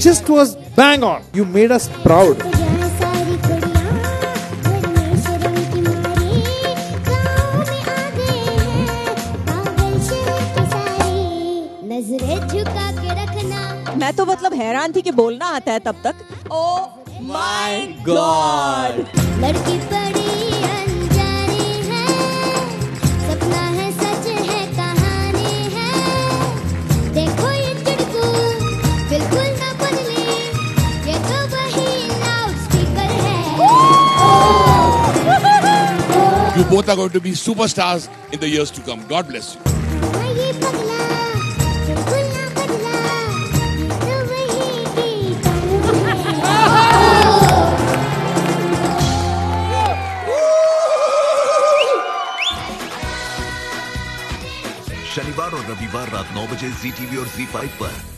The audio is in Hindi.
just was bang on. You made us proud. मैं तो मतलब हैरान थी कि बोलना आता है तब तक। Oh my god. लड़की बड़ी अनजानी है, सपना है सच है कहानी है। देखो ये चिड़कू बिल्कुल ना बदली, ये तो वही लाउड स्पीकर है। You both are going to be superstars in the years to come. God bless you. ये पगला बिल्कुल ना बदला, ये तो वही गीत शनिवार और रविवार रात 9 बजे ZTV और ZEE5 पर।